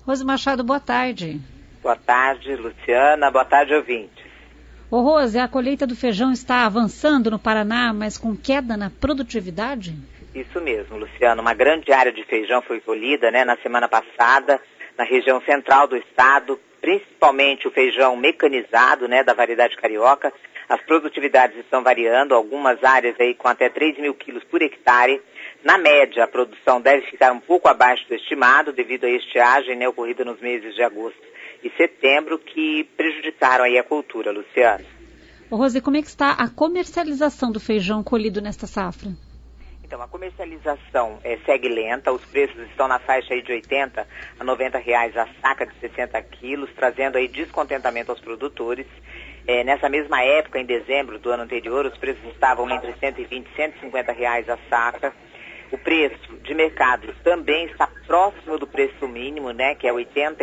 Rose Machado, boa tarde. Boa tarde, Luciana. Boa tarde, ouvintes. Ô Rose, a colheita do feijão está avançando no Paraná, mas com queda na produtividade? Isso mesmo, Luciana. Uma grande área de feijão foi colhida, na semana passada, na região central do estado, principalmente o feijão mecanizado, da variedade carioca. As produtividades estão variando, algumas áreas aí com até 3 mil quilos por hectare. Na média, a produção deve ficar um pouco abaixo do estimado, devido à estiagem, ocorrida nos meses de agosto e setembro, que prejudicaram aí a cultura, Luciana. Ô Rose, como é que está a comercialização do feijão colhido nesta safra? Então, a comercialização segue lenta, os preços estão na faixa aí de R$80 a R$90 a saca de 60 quilos, trazendo aí descontentamento aos produtores. Nessa mesma época, em dezembro do ano anterior, os preços estavam entre R$120 e R$150 a saca. O preço de mercado também está próximo do preço mínimo, que é R$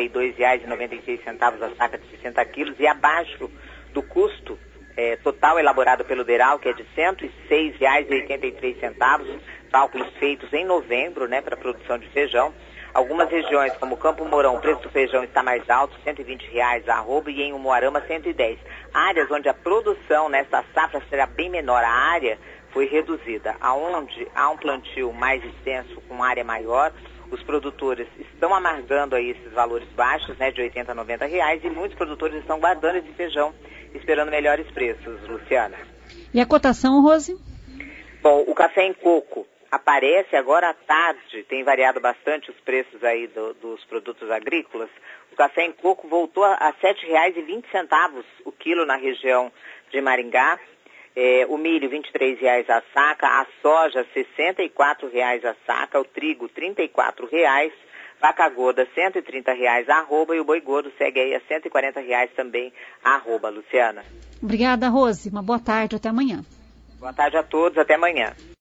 82,96 a saca de 60 quilos, e abaixo do custo total elaborado pelo DERAL, que é de R$ 106,83, cálculos feitos em novembro, para a produção de feijão. Algumas regiões, como Campo Mourão, o preço do feijão está mais alto, R$ 120 a arroba, e em Umuarama, R$ 110. Áreas onde a produção nessa safra será bem menor, a área foi reduzida. Aonde há um plantio mais extenso, com área maior, os produtores estão amargando aí esses valores baixos, de R$80 a R$90, e muitos produtores estão guardando esse feijão, esperando melhores preços, Luciana. E a cotação, Rose? Bom, o café em coco aparece agora à tarde, tem variado bastante os preços aí dos produtos agrícolas. O café em coco voltou a R$ 7,20 o quilo na região de Maringá. O milho, R$ 23 a saca, a soja, R$ 64 a saca, o trigo, R$ 34, vaca gorda, R$ 130 a arroba, e o boi gordo segue aí a R$ 140 também a arroba, Luciana. Obrigada, Rose. Uma boa tarde, até amanhã. Boa tarde a todos, até amanhã.